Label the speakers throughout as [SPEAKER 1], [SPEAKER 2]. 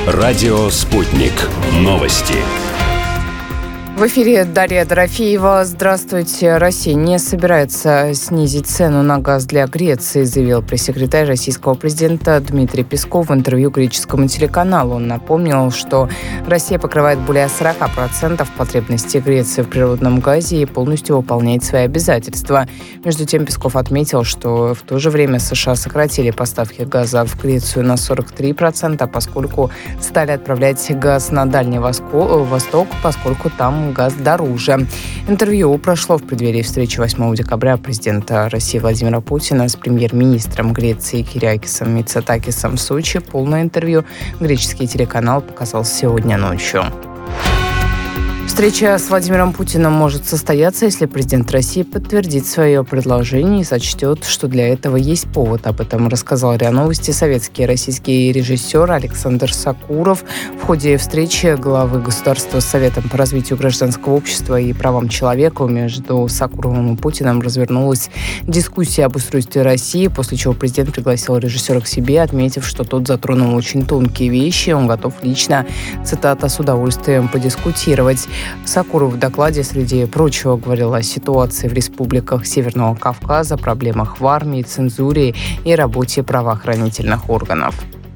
[SPEAKER 1] Радио «Спутник». Новости.
[SPEAKER 2] В эфире Дарья Дорофеева. Здравствуйте. Россия не собирается снизить цену на газ для Греции, заявил пресс-секретарь российского президента Дмитрий Песков в интервью греческому телеканалу. Он напомнил, что Россия покрывает более 40% потребностей Греции в природном газе и полностью выполняет свои обязательства. Между тем, Песков отметил, что в то же время США сократили поставки газа в Грецию на 43%, поскольку стали отправлять газ на Дальний Восток, поскольку там газ дороже. Интервью прошло в преддверии встречи 8 декабря президента России Владимира Путина с премьер-министром Греции Кириакисом Мицотакисом в Сочи. Полное интервью греческий телеканал показал сегодня ночью. Встреча с Владимиром Путиным может состояться, если президент России подтвердит свое предложение и сочтет, что для этого есть повод. Об этом рассказал РИА Новости советский и российский режиссер Александр Сокуров. В ходе встречи главы государства с Советом по развитию гражданского общества и правам человека между Сокуровым и Путиным развернулась дискуссия об устройстве России, после чего президент пригласил режиссера к себе, отметив, что тот затронул очень тонкие вещи. Он готов лично, цитата, с удовольствием подискутировать. Сокуров в докладе, среди прочего, говорил о ситуации в республиках Северного Кавказа, проблемах в армии, цензуре и работе правоохранительных органов.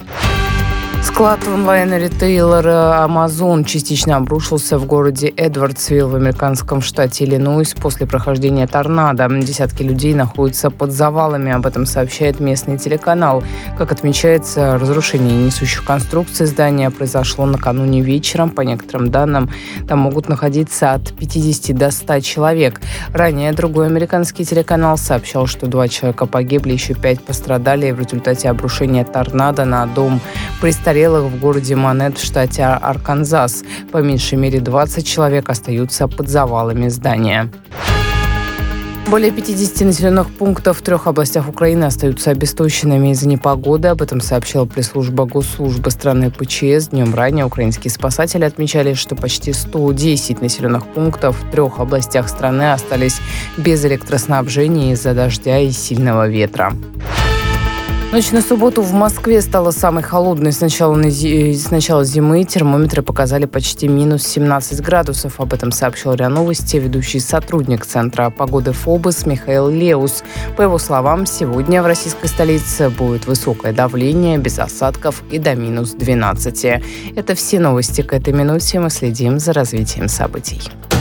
[SPEAKER 2] Склад онлайн-ритейлера Amazon частично обрушился в городе Эдвардсвилл в американском штате Иллинойс после прохождения торнадо. Десятки людей находятся под завалами, об этом сообщает местный телеканал. Как отмечается, разрушение несущих конструкций здания произошло накануне вечером. По некоторым данным, там могут находиться от 50 до 100 человек. Ранее другой американский телеканал сообщал, что 2 человека погибли, еще 5 пострадали в результате обрушения торнадо на дом престарелых в городе Монет в штате Арканзас. По меньшей мере 20 человек остаются под завалами здания. Более 50 населенных пунктов в 3 областях Украины остаются обесточенными из-за непогоды. Об этом сообщила пресс-служба госслужбы страны ПЧС. Днем ранее украинские спасатели отмечали, что почти 110 населенных пунктов в 3 областях страны остались без электроснабжения из-за дождя и сильного ветра. Ночь на субботу в Москве стала самой холодной с начала зимы. Термометры показали почти минус 17 градусов. Об этом сообщил РИА Новости ведущий сотрудник Центра погоды ФОБОС Михаил Леус. По его словам, сегодня в российской столице будет высокое давление, без осадков и до минус 12. Это все новости к этой минуте. Мы следим за развитием событий.